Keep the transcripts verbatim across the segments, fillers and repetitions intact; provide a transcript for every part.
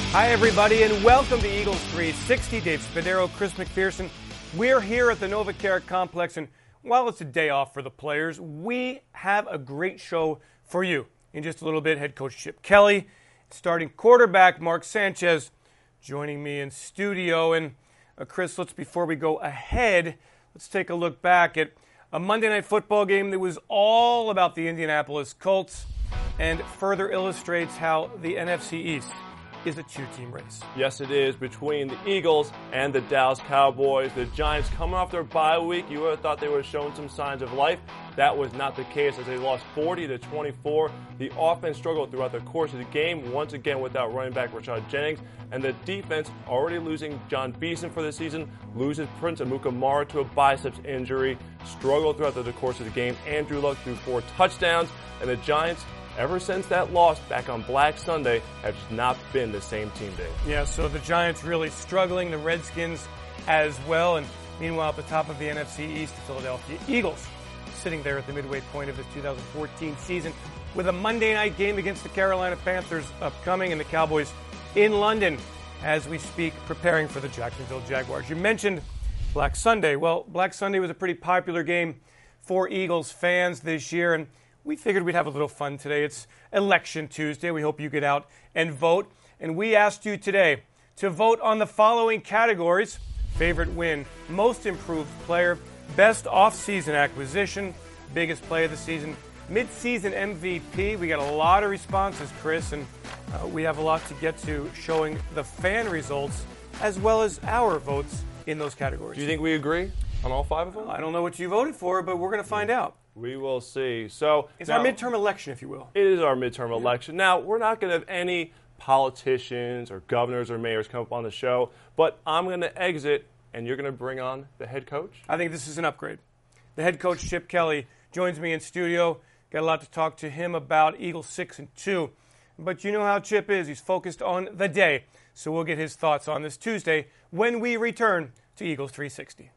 Hi, everybody, and welcome to Eagles three sixty. Dave Spadaro, Chris McPherson. We're here at the NovaCare Complex, and while it's a day off for the players, we have a great show for you. In just a little bit, head coach Chip Kelly, starting quarterback Mark Sanchez, joining me in studio. And uh, Chris, let's before we go ahead, let's take a look back at a Monday Night Football game that was all about the Indianapolis Colts and further illustrates how the N F C East is a two-team race. Yes, it is, between the Eagles and the Dallas Cowboys. The Giants coming off their bye week. You would have thought they were showing some signs of life. That was not the case as they lost forty to twenty-four. The offense struggled throughout the course of the game, once again without running back Rashad Jennings. And the defense, already losing John Beeson for the season, loses Prince Amukamara to a biceps injury, struggled throughout the course of the game. Andrew Luck threw four touchdowns, and the Giants, ever since that loss back on Black Sunday, have just not been the same team, Dave. Yeah, so the Giants really struggling, the Redskins as well. And meanwhile, at the top of the N F C East, the Philadelphia Eagles sitting there at the midway point of the two thousand fourteen season with a Monday night game against the Carolina Panthers upcoming, and the Cowboys in London as we speak, preparing for the Jacksonville Jaguars. You mentioned Black Sunday. Well, Black Sunday was a pretty popular game for Eagles fans this year, and we figured we'd have a little fun today. It's Election Tuesday. We hope you get out and vote. And we asked you today to vote on the following categories: favorite win, most improved player, best off-season acquisition, biggest play of the season, mid-season M V P. We got a lot of responses, Chris, and uh, we have a lot to get to, showing the fan results as well as our votes in those categories. Do you think we agree on all five of them? I don't know what you voted for, but we're going to find out. We will see. So it's now, our midterm election, if you will. It is our midterm election. Now, we're not going to have any politicians or governors or mayors come up on the show, but I'm going to exit, and you're going to bring on the head coach? I think this is an upgrade. The head coach, Chip Kelly, joins me in studio. Got a lot to talk to him about, Eagles six and two. But you know how Chip is. He's focused on the day. So we'll get his thoughts on this Tuesday when we return to Eagles three sixty.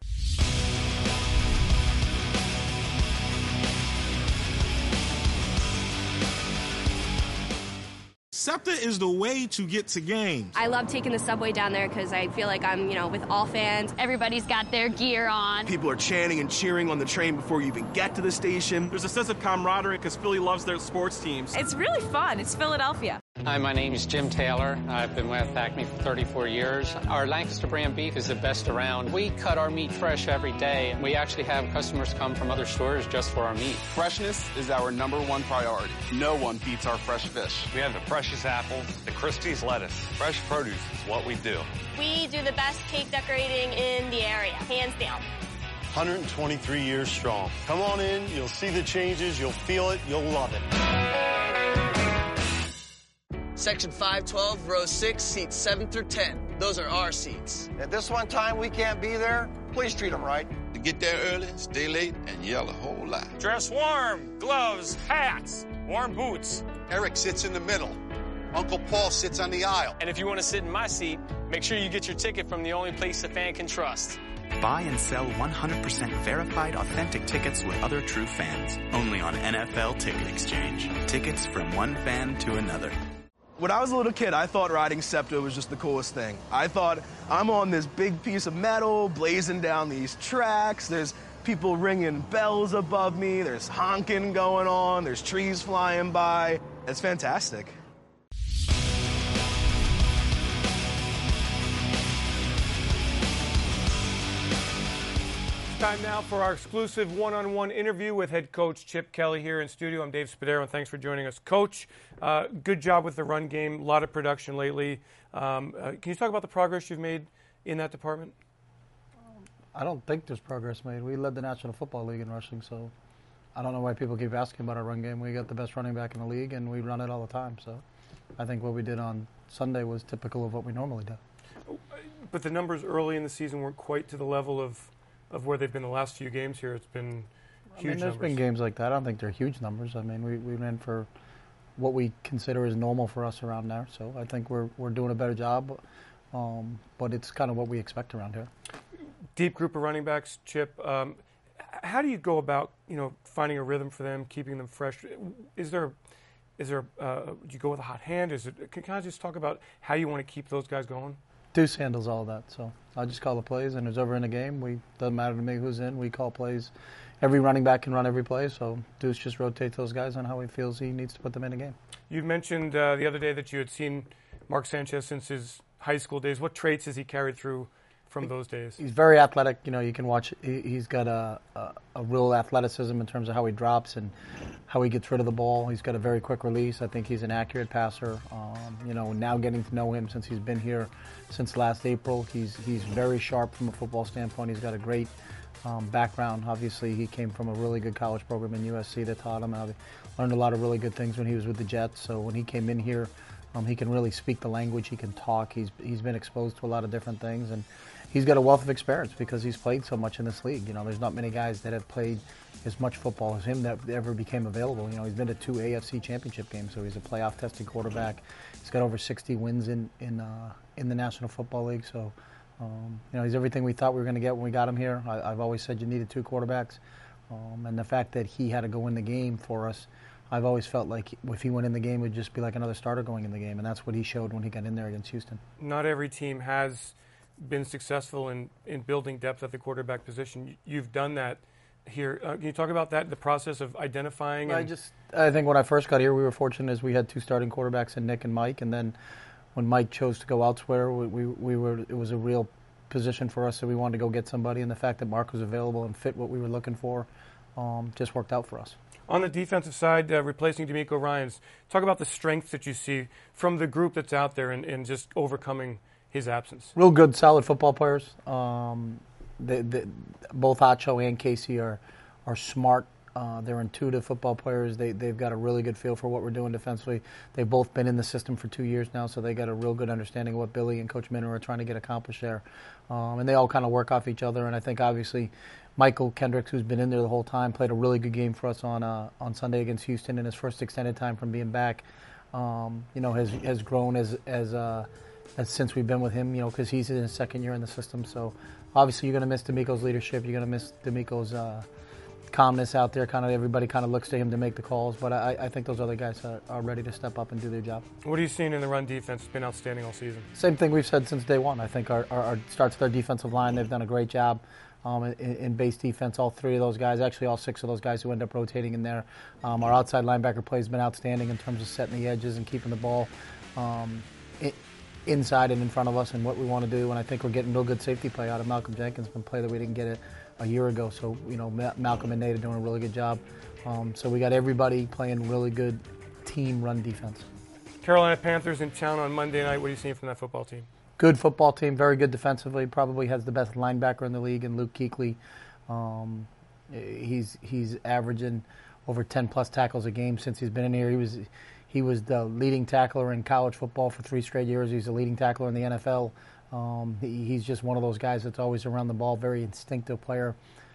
SEPTA is the way to get to games. I love taking the subway down there because I feel like I'm, you know, with all fans. Everybody's got their gear on. People are chanting and cheering on the train before you even get to the station. There's a sense of camaraderie because Philly loves their sports teams. It's really fun. It's Philadelphia. Hi, my name is Jim Taylor. I've been with Acme for thirty-four years. Our Lancaster brand beef is the best around. We cut our meat fresh every day. We actually have customers come from other stores just for our meat. Freshness is our number one priority. No one beats our fresh fish. We have the freshest apples, the Christie's lettuce. Fresh produce is what we do. We do the best cake decorating in the area, hands down. one hundred twenty-three years strong. Come on in, you'll see the changes, you'll feel it, you'll love it. Section five twelve, row six, seats seven through ten. Those are our seats. If this one time we can't be there, please treat them right. To get there early, stay late, and yell a whole lot. Dress warm, gloves, hats, warm boots. Eric sits in the middle. Uncle Paul sits on the aisle. And if you want to sit in my seat, make sure you get your ticket from the only place a fan can trust. Buy and sell one hundred percent verified authentic tickets with other true fans. Only on N F L Ticket Exchange. Tickets from one fan to another. When I was a little kid, I thought riding SEPTA was just the coolest thing. I thought, I'm on this big piece of metal, blazing down these tracks. There's people ringing bells above me. There's honking going on. There's trees flying by. It's fantastic. Time now for our exclusive one-on-one interview with head coach Chip Kelly here in studio. I'm Dave Spadaro, and thanks for joining us. Coach, uh, good job with the run game, a lot of production lately. Um, uh, can you talk about the progress you've made in that department? I don't think there's progress made. We led the National Football League in rushing, so I don't know why people keep asking about our run game. We got the best running back in the league, and we run it all the time. So I think what we did on Sunday was typical of what we normally do. But the numbers early in the season weren't quite to the level of of where they've been the last few games here. It's been huge I mean, there's numbers. been games like that. I don't think they're huge numbers. I mean, we, we ran for what we consider is normal for us around there. So I think we're we're doing a better job, um, but it's kind of what we expect around here. Deep group of running backs, Chip. Um, how do you go about, you know, finding a rhythm for them, keeping them fresh? Is there is there? Uh, do you go with a hot hand? Is it? Can, can I just talk about how you want to keep those guys going? Deuce handles all that, so I just call the plays, and it's over in the game. We doesn't matter to me who's in. We call plays. Every running back can run every play, so Deuce just rotates those guys on how he feels he needs to put them in the game. You mentioned uh, the other day that you had seen Mark Sanchez since his high school days. What traits has he carried through from those days? He's very athletic. You know, you can watch. He, he's got a, a a real athleticism in terms of how he drops and how he gets rid of the ball. He's got a very quick release. I think he's an accurate passer. Um, you know, now getting to know him since he's been here since last April, he's he's very sharp from a football standpoint. He's got a great um, background. Obviously, he came from a really good college program in U S C that taught him how to learned a lot of really good things when he was with the Jets. So when he came in here, um, he can really speak the language. He can talk. He's he's been exposed to a lot of different things, and he's got a wealth of experience because he's played so much in this league. You know, there's not many guys that have played as much football as him that ever became available. You know, he's been to two A F C championship games, so he's a playoff-tested quarterback. He's got over sixty wins in in uh, in the National Football League. So, um, you know, he's everything we thought we were going to get when we got him here. I, I've always said you needed two quarterbacks, um, and the fact that he had to go in the game for us, I've always felt like if he went in the game, it would just be like another starter going in the game, and that's what he showed when he got in there against Houston. Not every team has been successful in, in building depth at the quarterback position. You've done that here. Uh, can you talk about that, the process of identifying? I and just, I think when I first got here, we were fortunate as we had two starting quarterbacks in Nick and Mike, and then when Mike chose to go elsewhere, we, we, we were, it was a real position for us, so we wanted to go get somebody, and the fact that Mark was available and fit what we were looking for um, just worked out for us. On the defensive side, uh, replacing D'Amico Ryans, talk about the strengths that you see from the group that's out there and, and just overcoming his absence. Real good, solid football players. Um, they, they, both Acho and Casey are are smart. Uh, they're intuitive football players. They, they've got a really good feel for what we're doing defensively. They've both been in the system for two years now, so they got a real good understanding of what Billy and Coach Minner are trying to get accomplished there. Um, and they all kind of work off each other. And I think, obviously, Michael Kendricks, who's been in there the whole time, played a really good game for us on uh, on Sunday against Houston in his first extended time from being back. Um, you know, has has grown as as uh, as since we've been with him. You know, because he's in his second year in the system. So obviously, you're going to miss D'Amico's leadership. You're going to miss D'Amico's uh, calmness out there. Kind of everybody kind of looks to him to make the calls. But I, I think those other guys are, are ready to step up and do their job. What are you seeing in the run defense? It's been outstanding all season. Same thing we've said since day one. I think our, our, our starts with our defensive line. They've done a great job. Um, in, in base defense, all three of those guys, actually all six of those guys who end up rotating in there. Um, our outside linebacker play has been outstanding in terms of setting the edges and keeping the ball um, in, inside and in front of us and what we want to do. And I think we're getting real good safety play out of Malcolm Jenkins, been play that we didn't get it a year ago. So, you know, Ma- Malcolm and Nate are doing a really good job. Um, so we got everybody playing really good team run defense. Carolina Panthers in town on Monday night. What are you seeing from that football team? Good football team, very good defensively. Probably has the best linebacker in the league, in Luke Kuechly. Um, he's he's averaging over ten plus tackles a game since he's been in here. He was he was the leading tackler in college football for three straight years. He's a leading tackler in the N F L. Um, he, he's just one of those guys that's always around the ball. Very instinctive player.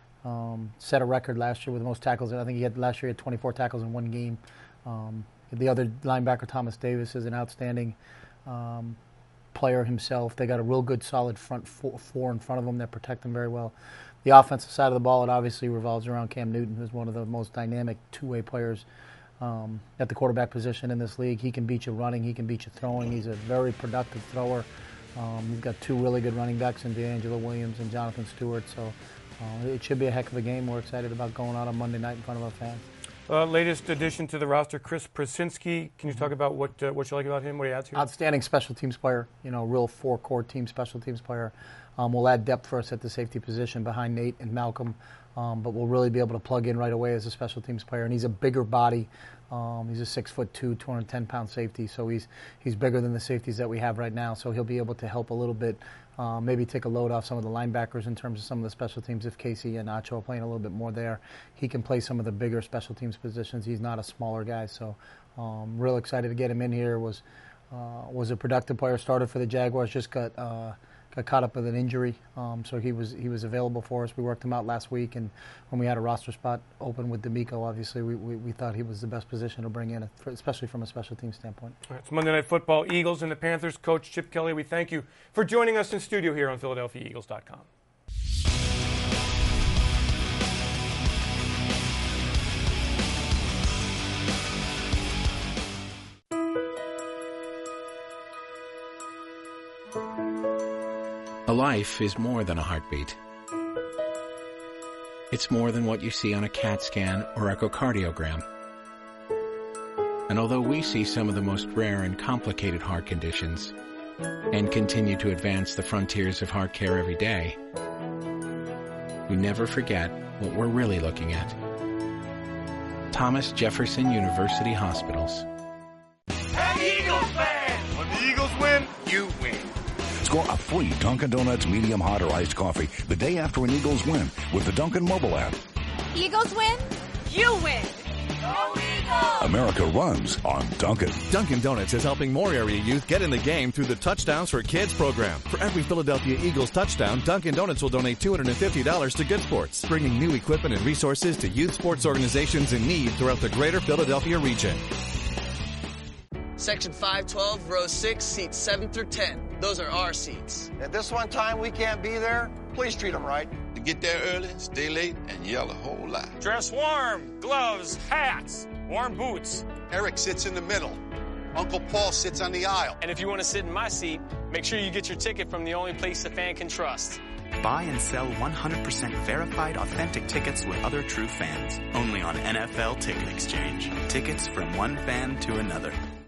Um, set a record last year with the most tackles. I think he had last year he had twenty-four tackles in one game. Um, the other linebacker, Thomas Davis, is an outstanding Um, player himself. They got a real good, solid front four, four in front of them that protect them very well. The offensive side of the ball, it obviously revolves around Cam Newton, who's one of the most dynamic two-way players um, at the quarterback position in this league. He can beat you running. He can beat you throwing. He's a very productive thrower. Um, we've got two really good running backs in DeAngelo Williams and Jonathan Stewart. So uh, it should be a heck of a game. We're excited about going out on Monday night in front of our fans. Uh, latest addition to the roster, Chris Prasinski. Can you talk about what uh, what you like about him? What he adds here? Outstanding special teams player. You know, real four-core team special teams player. Um, will add depth for us at the safety position behind Nate and Malcolm, um, but we'll really be able to plug in right away as a special teams player. And he's a bigger body. Um, he's a six foot two, two hundred ten pound safety, so he's he's bigger than the safeties that we have right now. So he'll be able to help a little bit, uh, maybe take a load off some of the linebackers in terms of some of the special teams. If Casey and Acho are playing a little bit more there, he can play some of the bigger special teams positions. He's not a smaller guy, so um, real excited to get him in here. Was uh, was a productive player. Started for the Jaguars, just got. Uh, Got caught up with an injury, um, so he was he was available for us. We worked him out last week, and when we had a roster spot open with D'Amico, obviously we, we, we thought he was the best position to bring in, especially from a special team standpoint. All right, it's Monday Night Football, Eagles and the Panthers. Coach Chip Kelly, we thank you for joining us in studio here on Philadelphia Eagles dot com. A life is more than a heartbeat. It's more than what you see on a CAT scan or echocardiogram. And although we see some of the most rare and complicated heart conditions and continue to advance the frontiers of heart care every day, we never forget what we're really looking at. Thomas Jefferson University Hospitals. Hey, Eagles fans! When the Eagles win, you win. Score a free Dunkin' Donuts medium hot or iced coffee the day after an Eagles win with the Dunkin' mobile app. Eagles win, you win. Go Eagles! America runs on Dunkin'. Dunkin' Donuts is helping more area youth get in the game through the Touchdowns for Kids program. For every Philadelphia Eagles touchdown, Dunkin' Donuts will donate two hundred fifty dollars to Good Sports, bringing new equipment and resources to youth sports organizations in need throughout the greater Philadelphia region. Section five twelve, row six, seats seven through ten. Those are our seats. If this one time we can't be there, please treat them right. To get there early, stay late, and yell a whole lot. Dress warm, gloves, hats, warm boots. Eric sits in the middle. Uncle Paul sits on the aisle. And if you want to sit in my seat, make sure you get your ticket from the only place a fan can trust. Buy and sell one hundred percent verified authentic tickets with other true fans. Only on N F L Ticket Exchange. Tickets from one fan to another.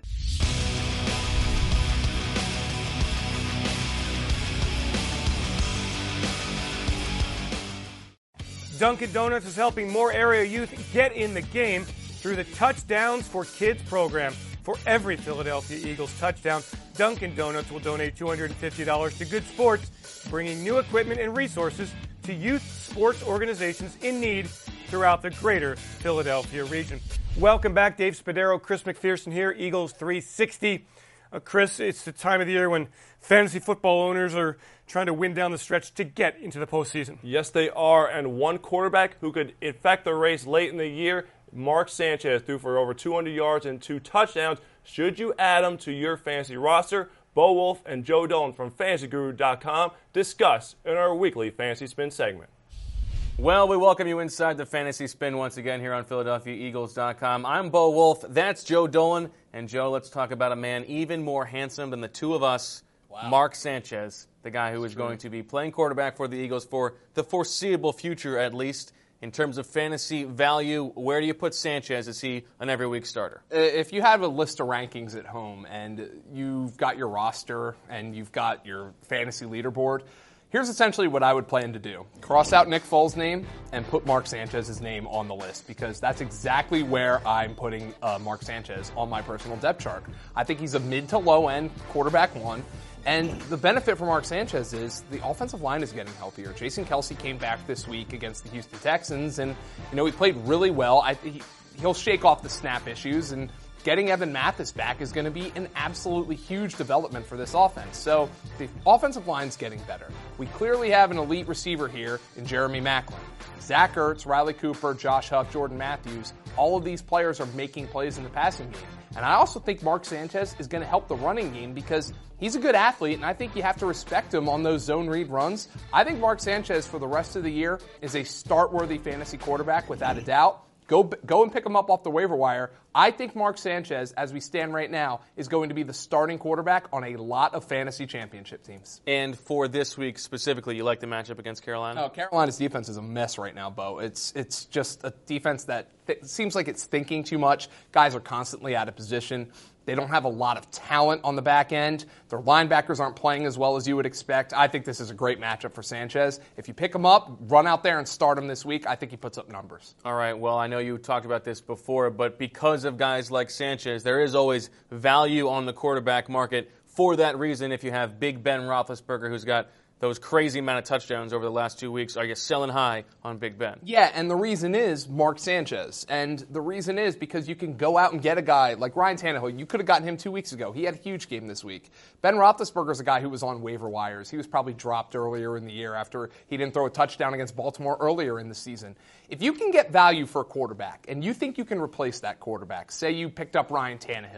Dunkin' Donuts is helping more area youth get in the game through the Touchdowns for Kids program. For every Philadelphia Eagles touchdown, Dunkin' Donuts will donate two hundred fifty dollars to Good Sports, bringing new equipment and resources to youth sports organizations in need throughout the greater Philadelphia region. Welcome back. Dave Spadaro, Chris McPherson here, Eagles three sixty. Uh, Chris, it's the time of the year when fantasy football owners are trying to win down the stretch to get into the postseason. Yes, they are. And one quarterback who could infect the race late in the year, Mark Sanchez, threw for over two hundred yards and two touchdowns. Should you add him to your fantasy roster? Bo Wolf and Joe Dolan from fantasy guru dot com discuss in our weekly Fantasy Spin segment. Well, we welcome you inside the Fantasy Spin once again here on Philadelphia Eagles dot com. I'm Bo Wolf. That's Joe Dolan. And, Joe, let's talk about a man even more handsome than the two of us, wow. Mark Sanchez, the guy who is going to be playing quarterback for the Eagles for the foreseeable future, at least. In terms of fantasy value, where do you put Sanchez? Is he an every week starter? If you have a list of rankings at home and you've got your roster and you've got your fantasy leaderboard, here's essentially what I would plan to do. Cross out Nick Foles' name and put Mark Sanchez's name on the list because that's exactly where I'm putting uh, Mark Sanchez on my personal depth chart. I think he's a mid to low end quarterback one. And the benefit for Mark Sanchez is the offensive line is getting healthier. Jason Kelce came back this week against the Houston Texans, and you know he played really well. I, he, he'll shake off the snap issues, and getting Evan Mathis back is going to be an absolutely huge development for this offense. So the offensive line's getting better. We clearly have an elite receiver here in Jeremy Maclin. Zach Ertz, Riley Cooper, Josh Huff, Jordan Matthews, all of these players are making plays in the passing game. And I also think Mark Sanchez is going to help the running game because he's a good athlete, and I think you have to respect him on those zone read runs. I think Mark Sanchez for the rest of the year is a start-worthy fantasy quarterback without a doubt. Go go and pick him up off the waiver wire. I think Mark Sanchez, as we stand right now, is going to be the starting quarterback on a lot of fantasy championship teams. And for this week specifically, you like the matchup against Carolina? No, Carolina's defense is a mess right now, Bo. It's it's just a defense that th- seems like it's thinking too much. Guys are constantly out of position. They don't have a lot of talent on the back end. Their linebackers aren't playing as well as you would expect. I think this is a great matchup for Sanchez. If you pick him up, run out there and start him this week, I think he puts up numbers. All right, well, I know you talked about this before, but because of guys like Sanchez, there is always value on the quarterback market. For that reason, if you have Big Ben Roethlisberger, who's got those crazy amount of touchdowns over the last two weeks, are you selling high on Big Ben? Yeah, and the reason is Mark Sanchez. And the reason is because you can go out and get a guy like Ryan Tannehill. You could have gotten him two weeks ago. He had a huge game this week. Ben Roethlisberger is a guy who was on waiver wires. He was probably dropped earlier in the year after he didn't throw a touchdown against Baltimore earlier in the season. If you can get value for a quarterback and you think you can replace that quarterback, say you picked up Ryan Tannehill,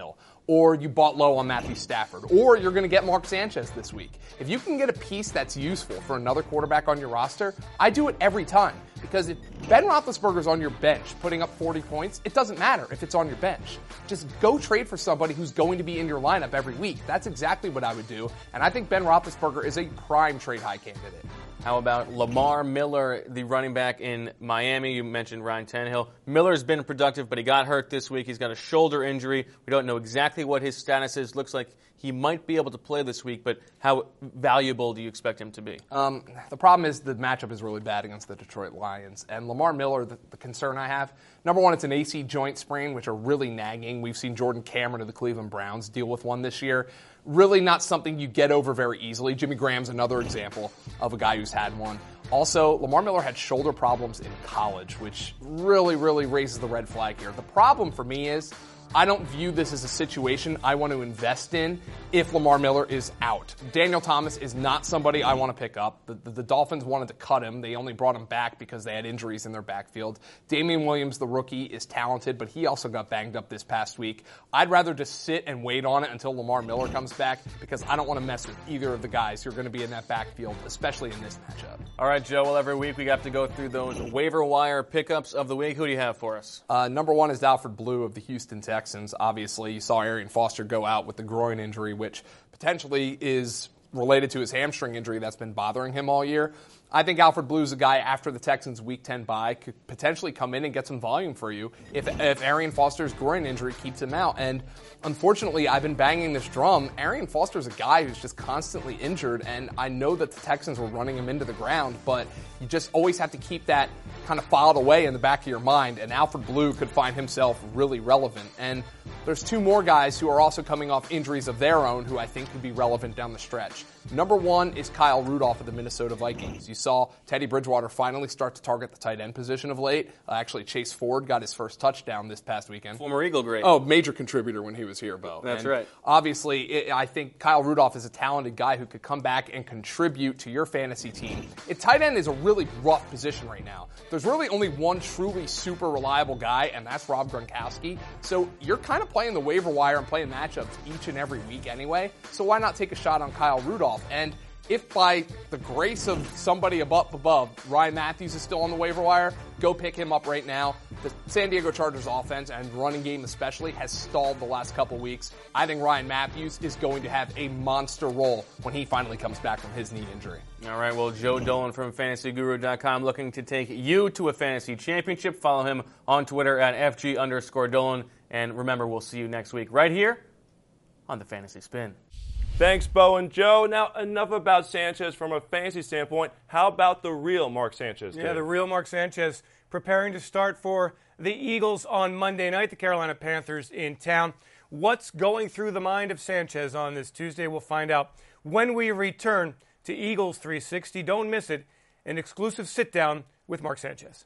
or you bought low on Matthew Stafford, or you're going to get Mark Sanchez this week. If you can get a piece that's useful for another quarterback on your roster, I do it every time. Because if Ben Roethlisberger's on your bench putting up forty points, it doesn't matter if it's on your bench. Just go trade for somebody who's going to be in your lineup every week. That's exactly what I would do. And I think Ben Roethlisberger is a prime trade high candidate. How about Lamar Miller, the running back in Miami? You mentioned Ryan Tannehill. Miller's been productive, but he got hurt this week. He's got a shoulder injury. We don't know exactly what his status is. Looks like he might be able to play this week, but how valuable do you expect him to be? Um, the problem is the matchup is really bad against the Detroit Lions. And Lamar Miller, the, the concern I have, number one, it's an A C joint sprain, which are really nagging. We've seen Jordan Cameron of the Cleveland Browns deal with one this year. Really not something you get over very easily. Jimmy Graham's another example of a guy who's had one. Also, Lamar Miller had shoulder problems in college, which really, really raises the red flag here. The problem for me is I don't view this as a situation I want to invest in if Lamar Miller is out. Daniel Thomas is not somebody I want to pick up. The, the, the Dolphins wanted to cut him. They only brought him back because they had injuries in their backfield. Damian Williams, the rookie, is talented, but he also got banged up this past week. I'd rather just sit and wait on it until Lamar Miller comes back because I don't want to mess with either of the guys who are going to be in that backfield, especially in this matchup. All right, Joe, well, every week we have to go through those waiver wire pickups of the week. Who do you have for us? Uh, number one is Alfred Blue of the Houston Texans. Obviously, you saw Arian Foster go out with the groin injury, which potentially is related to his hamstring injury that's been bothering him all year. I think Alfred Blue's a guy after the Texans' Week ten bye could potentially come in and get some volume for you if if Arian Foster's groin injury keeps him out. And unfortunately, I've been banging this drum. Arian Foster's a guy who's just constantly injured, and I know that the Texans were running him into the ground, but you just always have to keep that kind of filed away in the back of your mind, and Alfred Blue could find himself really relevant. And there's two more guys who are also coming off injuries of their own who I think could be relevant down the stretch. Number one is Kyle Rudolph of the Minnesota Vikings. You saw Teddy Bridgewater finally start to target the tight end position of late. Uh, actually, Chase Ford got his first touchdown this past weekend. Former Eagle great. Oh, major contributor when he was here, Bo. That's and right. Obviously, it, I think Kyle Rudolph is a talented guy who could come back and contribute to your fantasy team. It, tight end is a really rough position right now. There's really only one truly super reliable guy, and that's Rob Gronkowski. So you're kind of playing the waiver wire and playing matchups each and every week anyway. So why not take a shot on Kyle Rudolph? And if by the grace of somebody above, above, Ryan Matthews is still on the waiver wire, go pick him up right now. The San Diego Chargers offense and running game especially has stalled the last couple weeks. I think Ryan Matthews is going to have a monster role when he finally comes back from his knee injury. All right, well, Joe Dolan from fantasy guru dot com looking to take you to a fantasy championship. Follow him on Twitter at F G underscore Dolan. And remember, we'll see you next week right here on the Fantasy Spin. Thanks, Bo and Joe. Now, enough about Sanchez from a fantasy standpoint. How about the real Mark Sanchez? Yeah, Dave? the real Mark Sanchez preparing to start for the Eagles on Monday night, the Carolina Panthers in town. What's going through the mind of Sanchez on this Tuesday? We'll find out when we return to Eagles three sixty. Don't miss it, an exclusive sit-down with Mark Sanchez.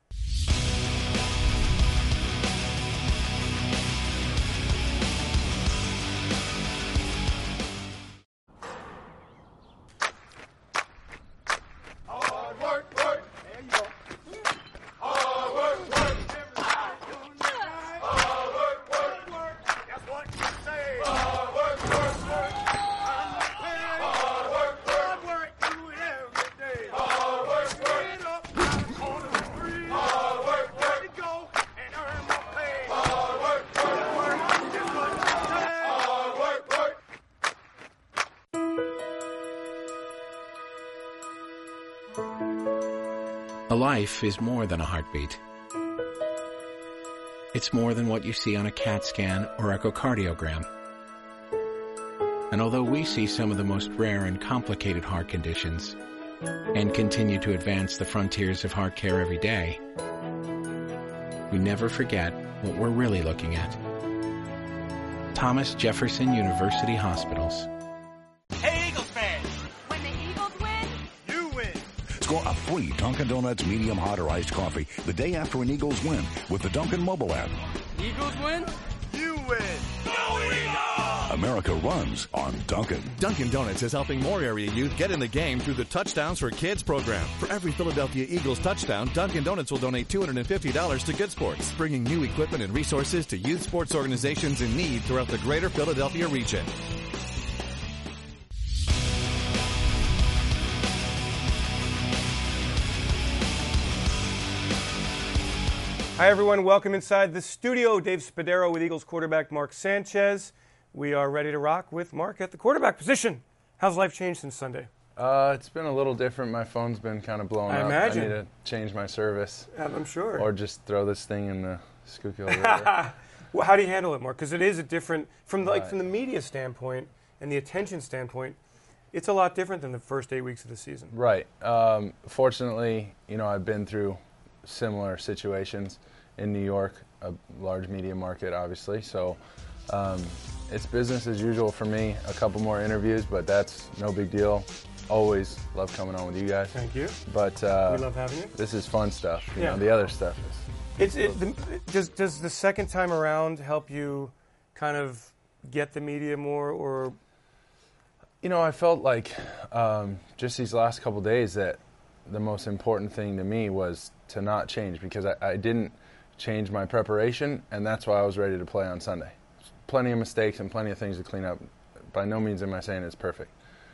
A life is more than a heartbeat. It's more than what you see on a CAT scan or echocardiogram. And although we see some of the most rare and complicated heart conditions and continue to advance the frontiers of heart care every day, we never forget what we're really looking at. Thomas Jefferson University Hospitals. Hey, Eagles fans! When the Eagles win, You win! Score a free Dunkin' Donuts medium hot or iced coffee the day after an Eagles win with the Dunkin' mobile app. Eagles win? You win! Go Eagles! America runs on Dunkin'. Dunkin' Donuts is helping more area youth get in the game through the Touchdowns for Kids program. For every Philadelphia Eagles touchdown, Dunkin' Donuts will donate two hundred fifty dollars to Good Sports, bringing new equipment and resources to youth sports organizations in need throughout the greater Philadelphia region. Hi, everyone. Welcome inside the studio. Dave Spadaro with Eagles quarterback Mark Sanchez. We are ready to rock with Mark at the quarterback position. How's life changed since Sunday? Uh, it's been a little different. My phone's been kind of blowing I up. imagine. I need to change my service. I'm sure. Or just throw this thing in the Schuylkill River. Well, how do you handle it, Mark? Because it is a different, from the, like Right. from the media standpoint and the attention standpoint, it's a lot different than the first eight weeks of the season. Right. Um, fortunately, you know, I've been through similar situations in New York, a large media market, obviously. So um, it's business as usual for me. A couple more interviews, but that's no big deal. Always love coming on with you guys. Thank you. But uh, We love having you. This is fun stuff. You Yeah. know, the other stuff It's is. it, the, does does the second time around help you kind of get the media more, or? You know, I felt like um, just these last couple days that the most important thing to me was to not change, because I, I didn't change my preparation, and that's why I was ready to play on Sunday. Plenty of mistakes and plenty of things to clean up. By no means am I saying it's perfect.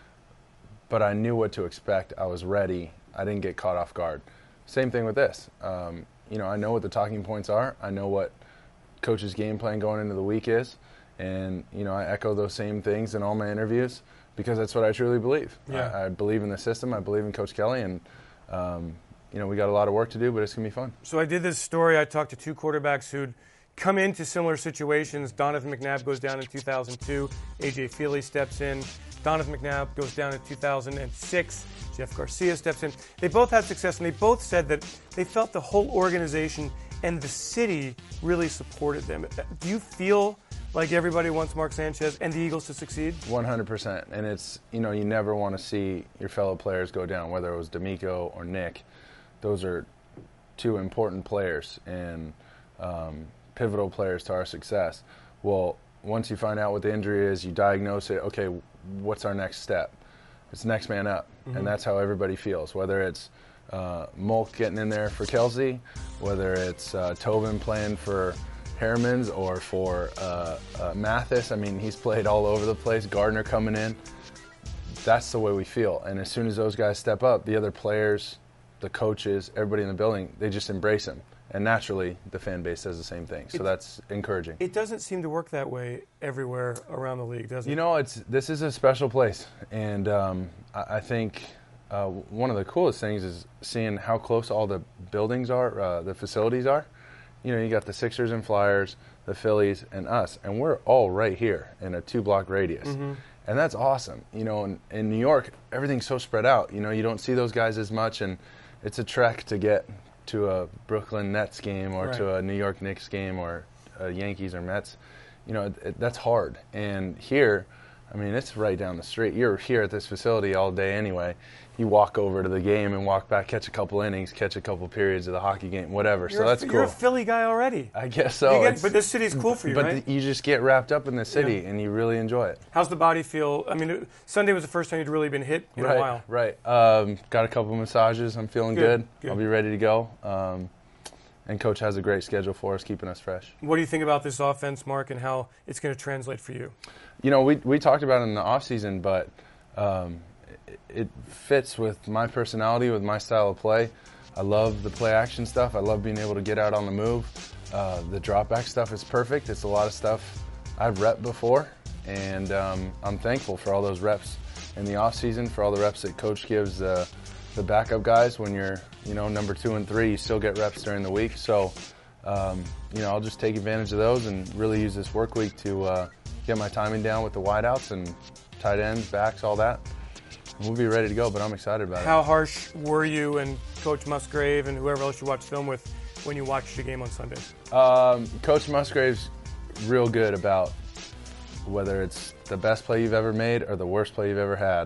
But I knew what to expect. I was ready. I didn't get caught off guard. Same thing with this. Um, you know, I know what the talking points are. I know what coach's game plan going into the week is. And, you know, I echo those same things in all my interviews because that's what I truly believe. Yeah. I, I believe in the system. I believe in Coach Kelly. And, um, you know, we got a lot of work to do, but it's going to be fun. So I did this story. I talked to two quarterbacks who'd come into similar situations. Donovan McNabb goes down in two thousand two. A J Feely steps in. Donovan McNabb goes down in two thousand six. Jeff Garcia steps in. They both had success, and they both said that they felt the whole organization and the city really supported them. Do you feel like everybody wants Mark Sanchez and the Eagles to succeed? one hundred percent. And it's, you know, you never want to see your fellow players go down, whether it was D'Amico or Nick. Those are two important players and um, pivotal players to our success. Well, once you find out what the injury is, you diagnose it, okay, what's our next step? It's next man up, Mhm. and that's how everybody feels, whether it's uh, Molk getting in there for Kelsey, whether it's uh, Tobin playing for Hermans or for uh, uh, Mathis. I mean, he's played all over the place. Gardner coming in. That's the way we feel. And as soon as those guys step up, the other players, the coaches, everybody in the building, they just embrace him. And naturally, the fan base does the same thing. So It- that's encouraging. It doesn't seem to work that way everywhere around the league, does it? You know, it's this is a special place. And um, I, I think uh, one of the coolest things is seeing how close all the buildings are, uh, the facilities are. You know, you got the Sixers and Flyers, the Phillies, and us. And we're all right here in a two-block radius. Mhm. And that's awesome. You know, in, in New York, everything's so spread out. You know, you don't see those guys as much, and it's a trek to get to a Brooklyn Nets game or Right. to a New York Knicks game or a Yankees or Mets. You know, it, it, that's hard. And here, I mean, it's right down the street. You're here at this facility all day anyway. You walk over to the game and walk back, catch a couple innings, catch a couple periods of the hockey game, whatever. You're so a- that's cool. You're a Philly guy already. I guess so. You get- It's- but this city's cool for you, but right? the, you just get wrapped up in the city, Yeah. and you really enjoy it. How's the body feel? I mean, it- Sunday was the first time you'd really been hit in right, a while. Right. Um, got a couple massages. I'm feeling Good, good. good. I'll be ready to go. Um, and Coach has a great schedule for us, keeping us fresh. What do you think about this offense, Mark, and how it's going to translate for you? You know, we we talked about it in the offseason, but um, it, it fits with my personality, with my style of play. I love the play-action stuff. I love being able to get out on the move. Uh, the drop-back stuff is perfect. It's a lot of stuff I've repped before, and um, I'm thankful for all those reps in the offseason, for all the reps that Coach gives uh, the backup guys. When you're, you know, number two and three, you still get reps during the week. So, um, you know, I'll just take advantage of those and really use this work week to uh, get my timing down with the wideouts and tight ends, backs, all that. And we'll be ready to go, but I'm excited about How it. harsh were you and Coach Musgrave and whoever else you watched film with when you watched the game on Sunday? Um, Coach Musgrave's real good about whether it's the best play you've ever made or the worst play you've ever had,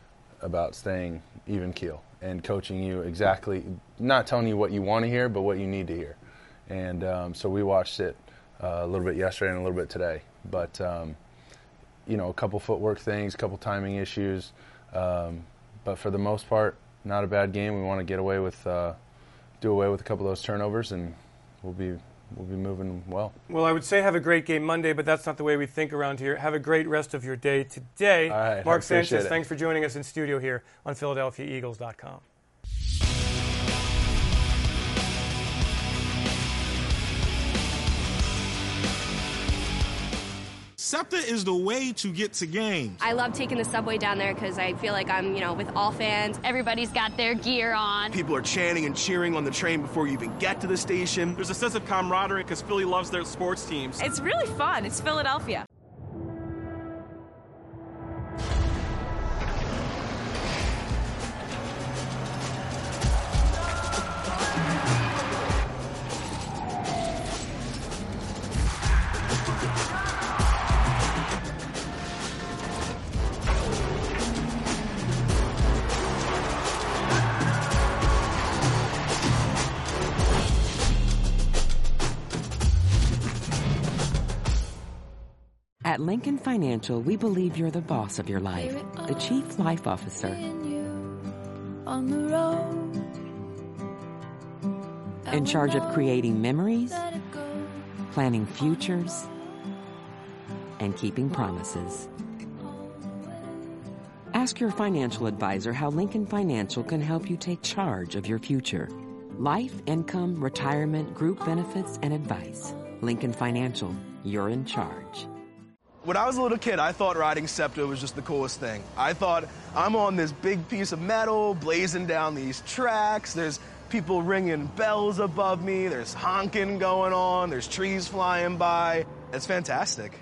about staying even keel and coaching you exactly, not telling you what you want to hear, but what you need to hear. And um, so we watched it uh, a little bit yesterday and a little bit today. But, um, you know, a couple footwork things, a couple timing issues. Um, but for the most part, not a bad game. We want to get away with, uh, do away with a couple of those turnovers, and we'll be we'll be moving well. Well, I would say have a great game Monday, but that's not the way we think around here. Have a great rest of your day today. All right, Mark Sanchez, it. thanks for joining us in studio here on Philadelphia Eagles dot com. SEPTA is the way to get to games. I love taking the subway down there because I feel like I'm, you know, with all fans. Everybody's got their gear on. People are chanting and cheering on the train before you even get to the station. There's a sense of camaraderie because Philly loves their sports teams. It's really fun. It's Philadelphia. At Lincoln Financial, we believe you're the boss of your life, the chief life officer. On the road. In charge of creating memories, planning futures, and keeping promises. Ask your financial advisor how Lincoln Financial can help you take charge of your future. Life, income, retirement, group benefits, and advice. Lincoln Financial, you're in charge. When I was a little kid, I thought riding SEPTA was just the coolest thing. I thought, I'm on this big piece of metal, blazing down these tracks. There's people ringing bells above me. There's honking going on. There's trees flying by. It's fantastic.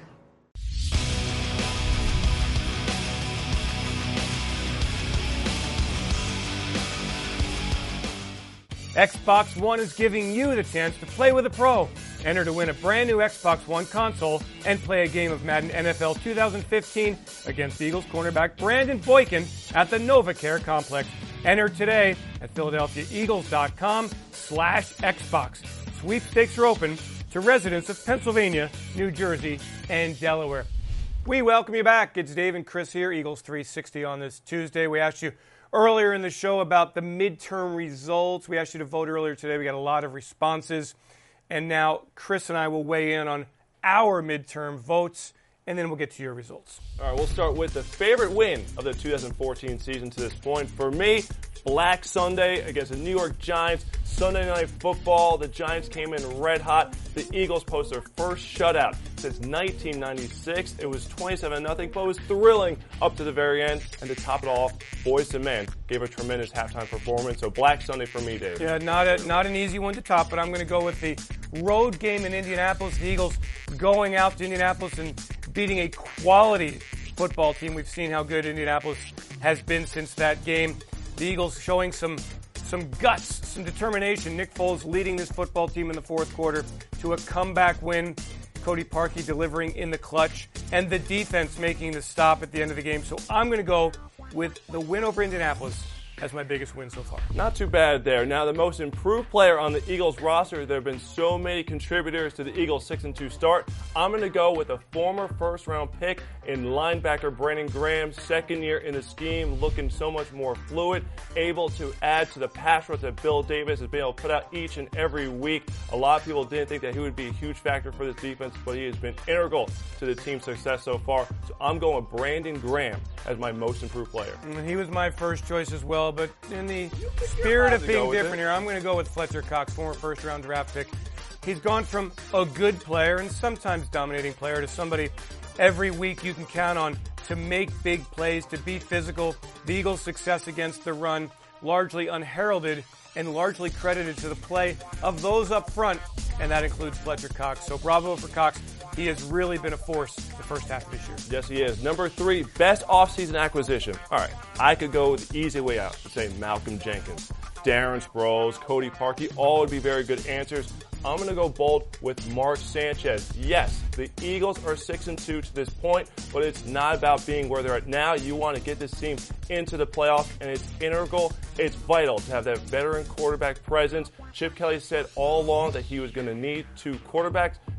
Xbox One is giving you the chance to play with a pro. Enter to win a brand new Xbox One console and play a game of Madden N F L twenty fifteen against Eagles cornerback Brandon Boykin at the NovaCare Complex. Enter today at Philadelphia Eagles dot com slash Xbox. Sweepstakes are open to residents of Pennsylvania, New Jersey, and Delaware. We welcome you back. It's Dave and Chris here, Eagles three sixty on this Tuesday. We asked you earlier in the show about the midterm results. We asked you to vote earlier today. We got a lot of responses. And now Chris and I will weigh in on our midterm votes, and then we'll get to your results. All right, we'll start with the favorite win of the two thousand fourteen season to this point. For me, Black Sunday against the New York Giants. Sunday Night Football, the Giants came in red hot. The Eagles post their first shutout since nineteen ninety-six. It was twenty-seven nothing, but it was thrilling up to the very end. And to top it all off, Boyz two Men gave a tremendous halftime performance. So Black Sunday for me, Dave. Yeah, not a, not an easy one to top, but I'm going to go with the road game in Indianapolis. The Eagles going out to Indianapolis and beating a quality football team. We've seen how good Indianapolis has been since that game. The Eagles showing some some guts, some determination. Nick Foles leading this football team in the fourth quarter to a comeback win. Cody Parkey delivering in the clutch, and the defense making the stop at the end of the game. So I'm going to go with the win over Indianapolis as my biggest win so far. Not too bad there. Now, the most improved player on the Eagles roster, there have been so many contributors to the Eagles six and two start. I'm going to go with a former first-round pick in linebacker Brandon Graham, second year in the scheme, looking so much more fluid, able to add to the pass rush that Bill Davis has been able to put out each and every week. A lot of people didn't think that he would be a huge factor for this defense, but he has been integral to the team's success so far. So I'm going with Brandon Graham as my most improved player. And he was my first choice as well. But in the spirit of being different here, I'm going to go with Fletcher Cox, former first-round draft pick. He's gone from a good player and sometimes dominating player to somebody every week you can count on to make big plays, to be physical. The Eagles' success against the run, largely unheralded and largely credited to the play of those up front, and that includes Fletcher Cox. So bravo for Cox. He has really been a force the first half of this year. Yes, he is. Number three, best offseason acquisition. All right, I could go the easy way out and say Malcolm Jenkins. Darren Sproles, Cody Parkey, all would be very good answers. I'm going to go bold with Mark Sanchez. Yes, the Eagles are six and two to this point, but it's not about being where they're at now. You want to get this team into the playoffs, and it's integral. It's vital to have that veteran quarterback presence. Chip Kelly said all along that he was going to need two quarterbacks.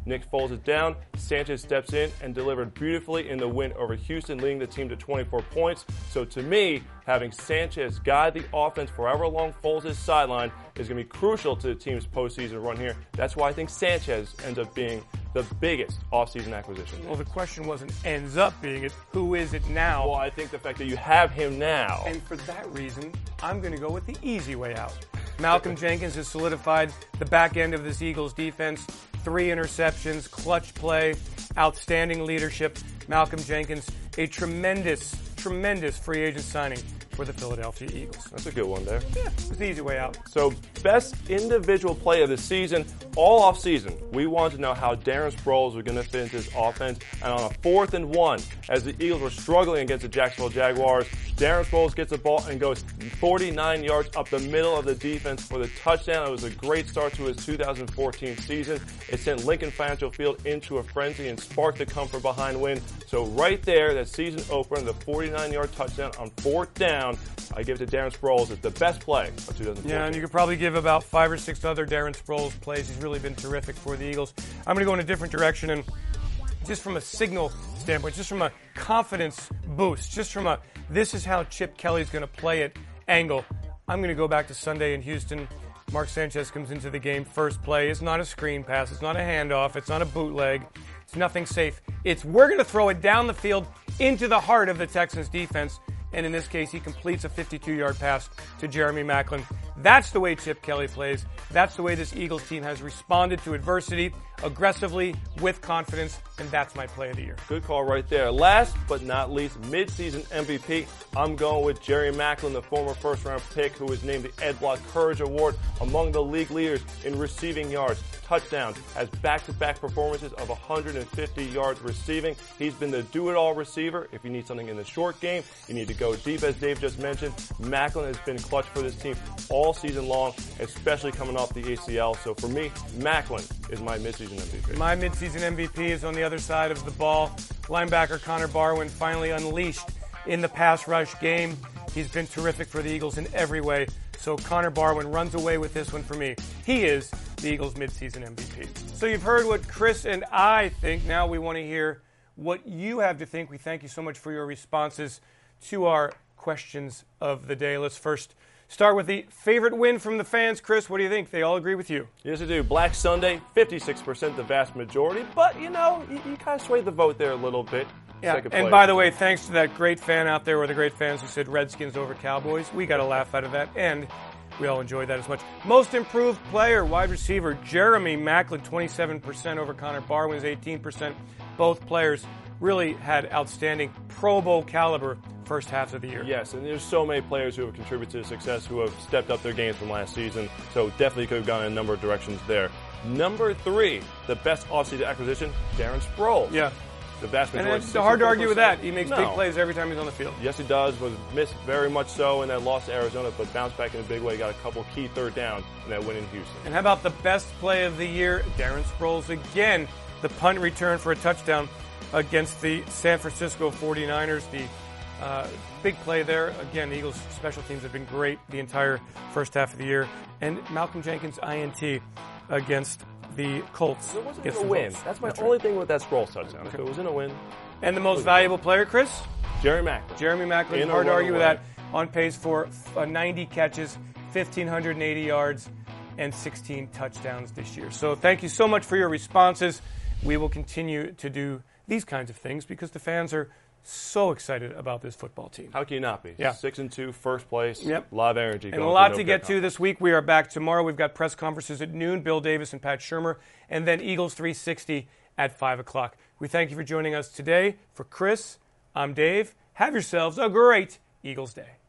Nick Foles is down. Sanchez steps in and delivered beautifully in the win over Houston, leading the team to twenty-four points. So to me, having Sanchez guide the offense for however long Foles is sidelined is going to be crucial to the team's postseason run here. That's why I think Sanchez ends up being the biggest offseason acquisition. Well, the question wasn't ends up being it, who is it now? Well, I think the fact that you have him now. And for that reason, I'm going to go with the easy way out. Malcolm Jenkins has solidified the back end of this Eagles defense. Three interceptions, clutch play, outstanding leadership. Malcolm Jenkins, a tremendous, tremendous free agent signing for the Philadelphia Eagles. That's a good one there. Yeah, it's the easy way out. So, best individual play of the season, all off season, we wanted to know how Darren Sproles was going to fit into his offense. And on a fourth and one, as the Eagles were struggling against the Jacksonville Jaguars, Darren Sproles gets the ball and goes forty-nine yards up the middle of the defense for the touchdown. It was a great start to his two thousand fourteen season. It sent Lincoln Financial Field into a frenzy and sparked the come from behind win. So right there, that season opener, the forty-nine-yard touchdown on fourth down, I give it to Darren Sproles. It's the best play of two thousand fourteen. Yeah, and you could probably give about five or six other Darren Sproles plays. He's really been terrific for the Eagles. I'm going to go in a different direction, and just from a signal standpoint, just from a confidence boost, just from a this is how Chip Kelly's going to play it angle, I'm going to go back to Sunday in Houston. Mark Sanchez comes into the game, first play. It's not a screen pass. It's not a handoff. It's not a bootleg. It's nothing safe. It's we're going to throw it down the field into the heart of the Texans defense. And in this case, he completes a fifty-two-yard pass to Jeremy Maclin. That's the way Chip Kelly plays. That's the way this Eagles team has responded to adversity, aggressively, with confidence, and that's my play of the year. Good call right there. Last but not least, midseason M V P. I'm going with Jerry Maclin, the former first-round pick who was named the Ed Block Courage Award, among the league leaders in receiving yards, touchdowns, has back-to-back performances of one hundred fifty yards receiving. He's been the do-it-all receiver. If you need something in the short game, you need to go deep, as Dave just mentioned. Maclin has been clutch for this team all season long, especially coming off the A C L. So for me, Maclin is my midseason M V P. My midseason M V P is on the other side of the ball. Linebacker Connor Barwin finally unleashed in the pass rush game. He's been terrific for the Eagles in every way. So Connor Barwin runs away with this one for me. He is the Eagles midseason M V P. So you've heard what Chris and I think. Now we want to hear what you have to think. We thank you so much for your responses to our questions of the day. Let's first start with the favorite win from the fans. Chris, what do you think? They all agree with you. Yes, I do. Black Sunday, fifty-six percent, the vast majority. But, you know, you, you kind of swayed the vote there a little bit. Yeah, and by the way, thanks to that great fan out there, or the great fans who said Redskins over Cowboys. We got a laugh out of that, and we all enjoyed that as much. Most improved player, wide receiver, Jeremy Maclin, twenty-seven percent over Connor Barwin's eighteen percent. Both players really had outstanding Pro Bowl caliber first halves of the year. Yes, and there's so many players who have contributed to the success who have stepped up their games from last season, so definitely could have gone in a number of directions there. Number three, the best offseason acquisition, Darren Sproles. Yeah. The vast majority. And it's hard to argue with that. He makes no. big plays every time he's on the field. Yes, he does. Was missed very much so in that loss to Arizona, but bounced back in a big way. Got a couple key third downs in that win in Houston. And how about the best play of the year, Darren Sproles again, the punt return for a touchdown against the San Francisco forty-niners. The uh, big play there. Again, the Eagles' special teams have been great the entire first half of the year. And Malcolm Jenkins' I N T against the Colts. It wasn't a win. Votes. That's my That's only right. thing with that Sproles touchdown. Okay. If it was in a win. And the most valuable player, Chris? Jerry Maclin. Jeremy Maclin. Hard to argue with that. On pace for uh, ninety catches, one thousand five hundred eighty yards, and sixteen touchdowns this year. So thank you so much for your responses. We will continue to do these kinds of things because the fans are so excited about this football team. How can you not be? Yeah. Six and two, first place. Yep. A lot of energy. And a lot to get to this week. We are back tomorrow. We've got press conferences at noon, Bill Davis and Pat Shurmur, and then Eagles three sixty at five o'clock. We thank you for joining us today. For Chris, I'm Dave. Have yourselves a great Eagles day.